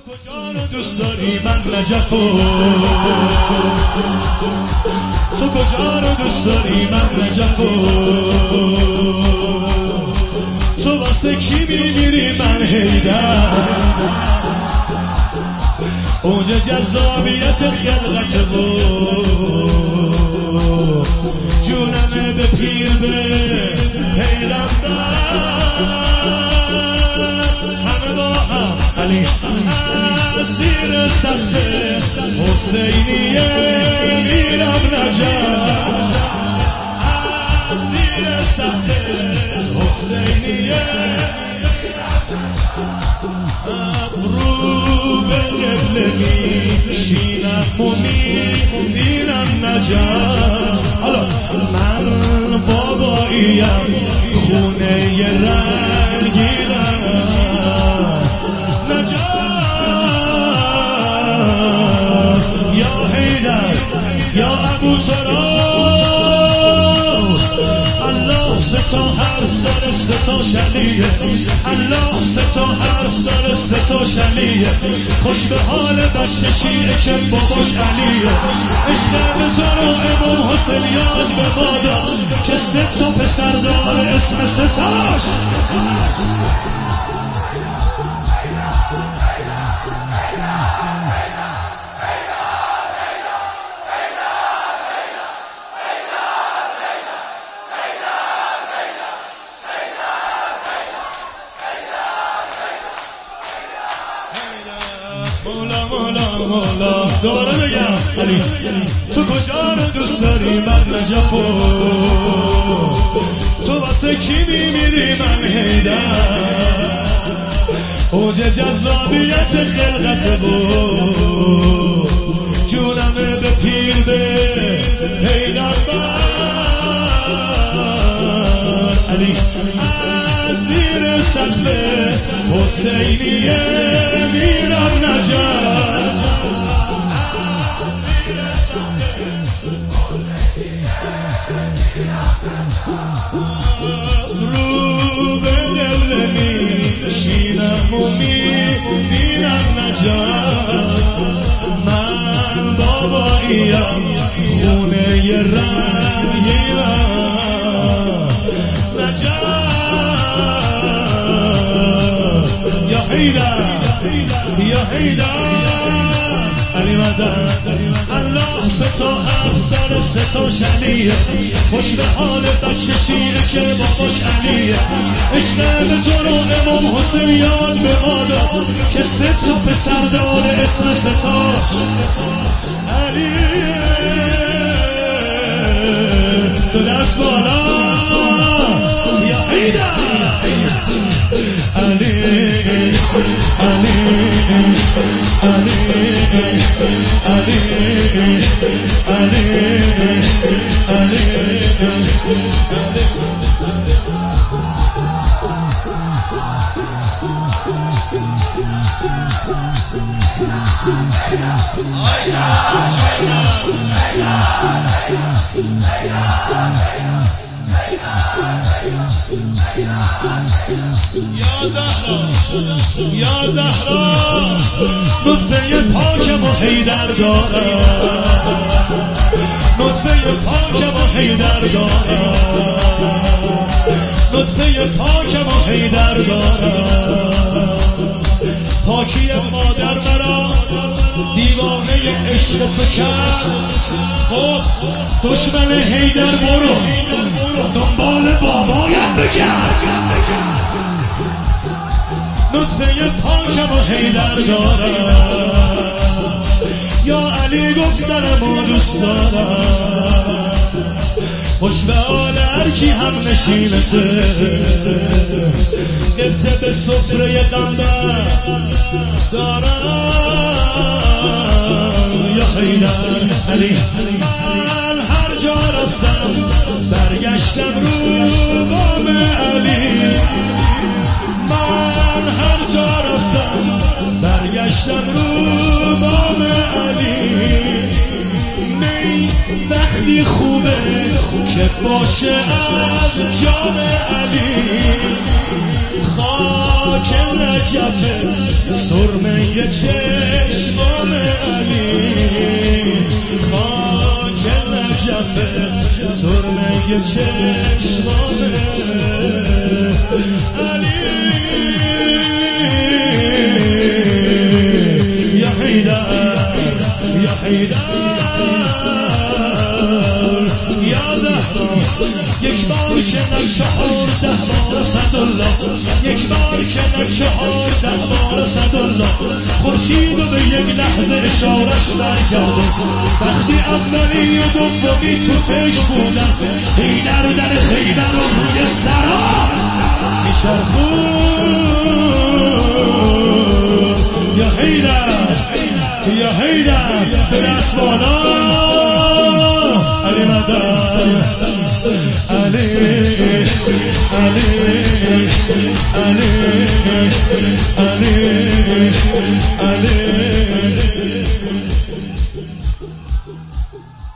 کجا رو دوست داری من نجفو؟ تو کجا رو دوست داری من نجفو؟ تو واسه کی میمیری من حیدر؟ اوج جذابیت خلقت و جونمه به پیر به پیغمبر همه با هم علی زیر سقف حسینیه میرم نجف زیر سقف حسینیه رو به قبله میشینم و میرم نجف. حالا من باباییم خونه ی رنگینم نجف یا حیدر یا ابوتراب. الله سه تا حرف داره سه تا شلیه، الله سه تا حرف داره سه تا شلیه. خوش به حال بچه شیعه که باباش علیه. عشق به تو رو امام حسین یاد به مادا که سه تا پسر داره اسم سه تاش. مولا مولا مولا دوباره بگم علی تو کجا رو دوست داری من نجفو؟ تو واسه کی میمیری من حیدر؟ اوج جذابیت خلقت و جونمه به پیر به پیغمبر علی زیر سقف حسینیه میرم نجف. رو به قبله میشینم و میرم نجف. من باباییم خونه ی رنگینم نجف یا حیدر یا حیدر علی مدد. الله سه تا حرف داره سه تا شلیه. خوش به حال بچه شیعه که باباش علیه. عشق به تو رو امام حسین یاد به مادا که سه تا پسر داره اسم سه تاش علیه. تو دست بالا یا حیدر علی علی علی علی علی یا زهرا نطفه پاکم و حیدر دارم، نطفه پاکم و حیدر دارم، نطفه پاکم و حیدر دارم. پاکی مادر مرا دیوانه عشق تو کرد. خب دشمن حیدر برو دنبال بابایم بگرد. نطفه پاکم و حیدر دارم یا علی گفتنم و دوست دارم. خوش به حال هر کی هم نشینته قبطه به سفره قمبر دارم یا حیدر علی. من هر جا رفتم برگشتم رو بام علی. من هر جا رفتم برگشتم رو بام علی. می وقتی خوبه که باشه از جام علی. خاک نجف سرمه چشمام علی خاک نجف سرمه چشمام علی یا حیدر یا حیدر یا زهرا یک بار که نه 14 بار صدالله یک بار که نه 14 بار صدالله خورشیدو به یک لحظه اشارش برگردون وقتی اولی و دومی تو پیش بودن حیدر در خیبر و روی سرا میچرخون یا حیدر یا حیدر به دست بالا علی مدد علی علی علی علی علی